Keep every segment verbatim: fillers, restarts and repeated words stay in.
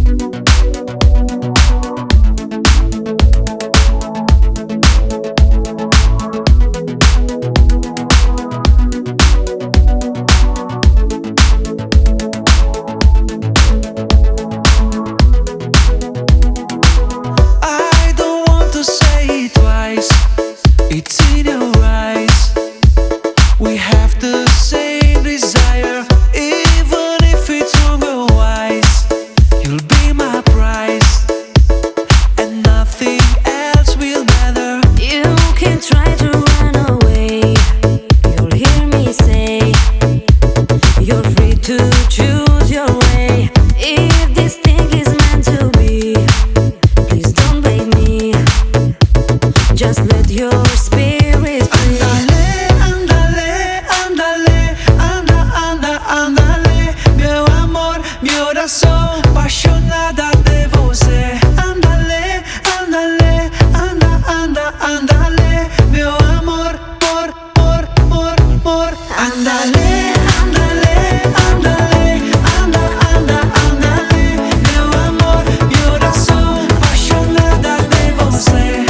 It's in your eyes. We have the same desire, even if it's wrong or wise. You'll be my prize, and nothing else will matter. You can try to run away. You'll hear me say, you're free to choose your way. If this thing is meant to be, please don't blame me. Just let your spirit free. Andale, andale, andale, anda, anda, andale, meu amor, minha oração apaixonada de você. Andale, andale, anda, anda, andale, meu amor, por, por, por, por. Andale, andale, andale, anda, anda, andale, meu amor, minha oração apaixonada de você.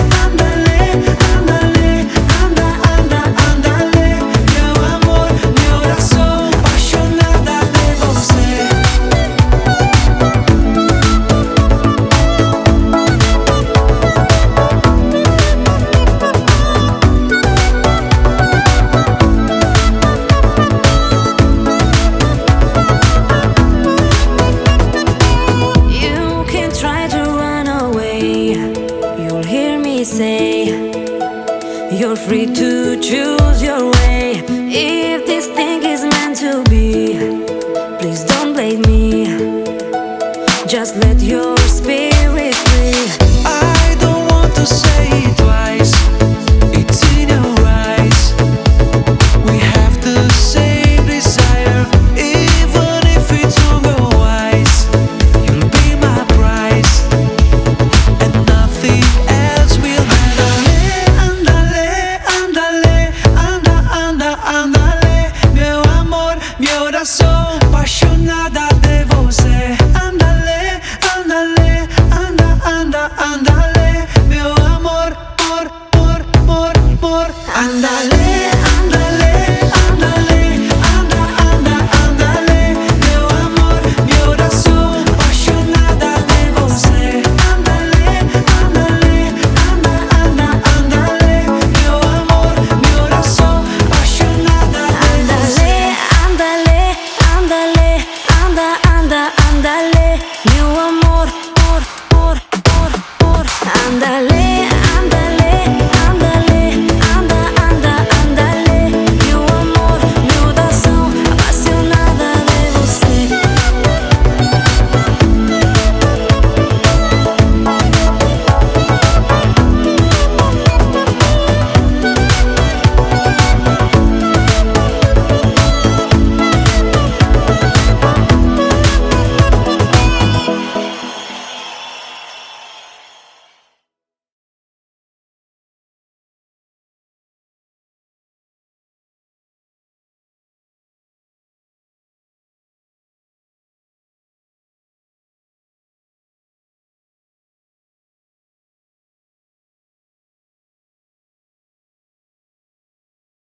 Say you're free to choose your way. If this thing is meant to be, please don't blame me. Just let your spirit free. I don't want to say it